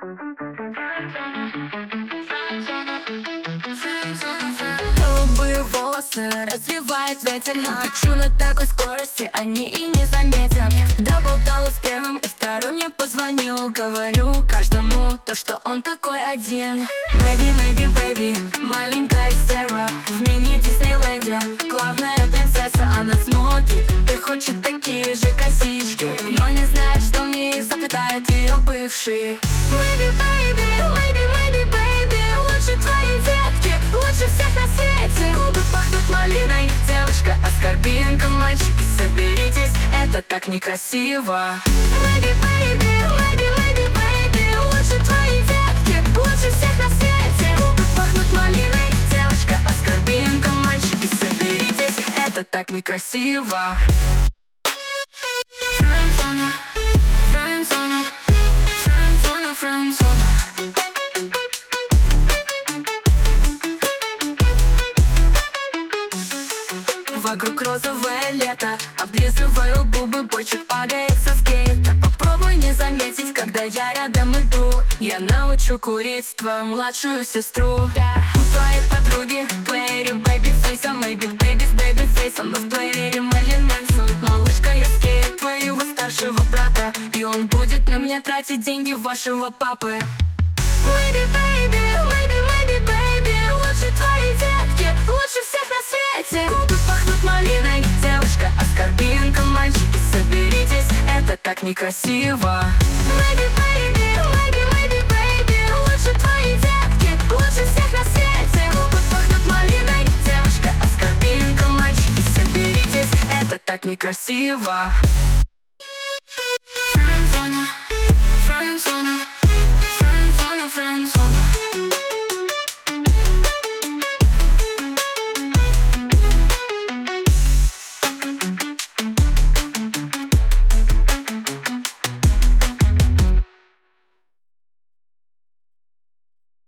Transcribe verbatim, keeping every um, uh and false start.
Голубые волосы развивает ветер. Хочу на такой скорости, они и не заметят. Доболтала с первым и вторым мне позвонил. Говорю каждому то, что он такой один. Baby, baby, baby, маленькая Сера в мини-Диснейленде. Главная принцесса, она смотрит и хочет такие же косички, но не знает, что мне их заплетает ее бывший. Baby, baby, baby, baby, baby, лучше твои детки, лучше всех на свете. Губы пахнут малиной, девушка аскорбинка. Мальчики, соберитесь, это так некрасиво. Baby, baby, baby, baby, baby, лучше твои детки, лучше всех на свете. Губы пахнут малиной, девушка аскорбинка. Мальчики, соберитесь, это так некрасиво. Френдзона, френдзона, френдзона, френдзона. Вокруг розовое лето, облизываю губы, бочек падает со скейта. Попробуй не заметить, когда я рядом иду. Я научу курить твою младшую сестру. У твоей подруги в плеере Babyface, а maybe baby с Babyface. Но в плеере Мэрилин Мэнсон. Малышка, я скейт твоего старшего брата, и он будет на меня тратить деньги вашего папы. Baby, baby, baby, baby, baby, лучше твои детки, лучше всех на свете. Губы пахнут малиной, девушка аскорбинка. Мальчики, соберитесь, это так некрасиво. Baby, baby, baby, baby, baby, лучше твои детки, лучше всех на свете. Губы пахнут малиной, девушка аскорбинка. Мальчики, соберитесь, это так некрасиво.